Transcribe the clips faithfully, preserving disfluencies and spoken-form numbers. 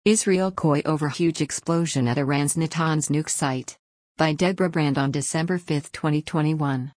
Israel coy over huge explosion at Iran's Natanz nuke site. By Deborah Brand on December fifth, twenty twenty-one.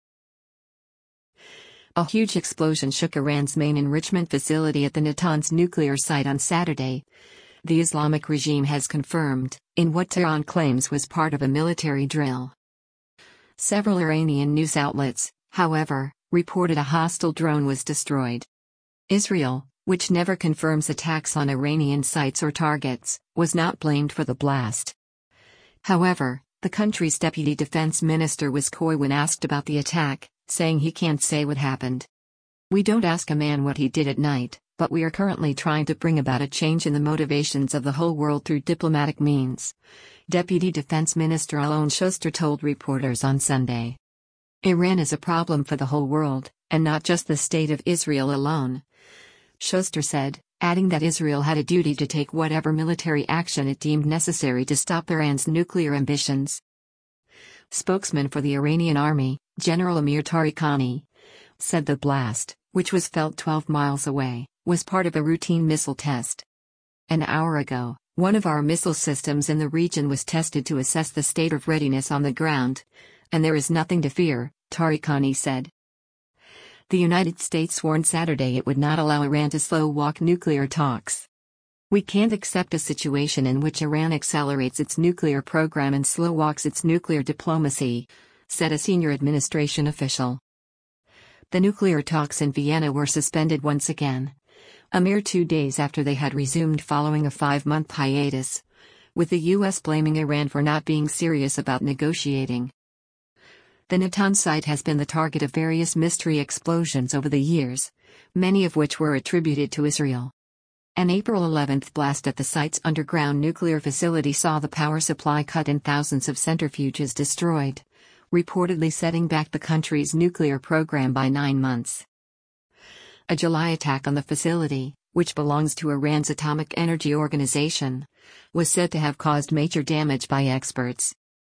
A huge explosion shook Iran's main enrichment facility at the Natanz nuclear site on Saturday, the Islamic regime has confirmed, in what Tehran claims was part of a military drill. Several Iranian news outlets, however, reported a hostile drone was destroyed. Israel, which never confirms attacks on Iranian sites or targets, was not blamed for the blast. However, the country's deputy defense minister was coy when asked about the attack, saying he can't say what happened. "We don't ask a man what he did at night, but we are currently trying to bring about a change in the motivations of the whole world through diplomatic means," Deputy Defense Minister Alon Shuster told reporters on Sunday. "Iran is a problem for the whole world, and not just the state of Israel alone," Shuster said, adding that Israel had a duty to take whatever military action it deemed necessary to stop Iran's nuclear ambitions. Spokesman for the Iranian army, General Amir Tariqani, said the blast, which was felt twelve miles away, was part of a routine missile test. "An hour ago, one of our missile systems in the region was tested to assess the state of readiness on the ground, and there is nothing to fear," Tariqani said. The United States warned Saturday it would not allow Iran to slow-walk nuclear talks. "We can't accept a situation in which Iran accelerates its nuclear program and slow-walks its nuclear diplomacy," said a senior administration official. The nuclear talks in Vienna were suspended once again, a mere two days after they had resumed following a five-month hiatus, with the U S blaming Iran for not being serious about negotiating. The Natanz site has been the target of various mystery explosions over the years, many of which were attributed to Israel. An April eleventh blast at the site's underground nuclear facility saw the power supply cut and thousands of centrifuges destroyed, reportedly setting back the country's nuclear program by nine months. A July attack on the facility, which belongs to Iran's Atomic Energy Organization, was said to have caused major damage by experts.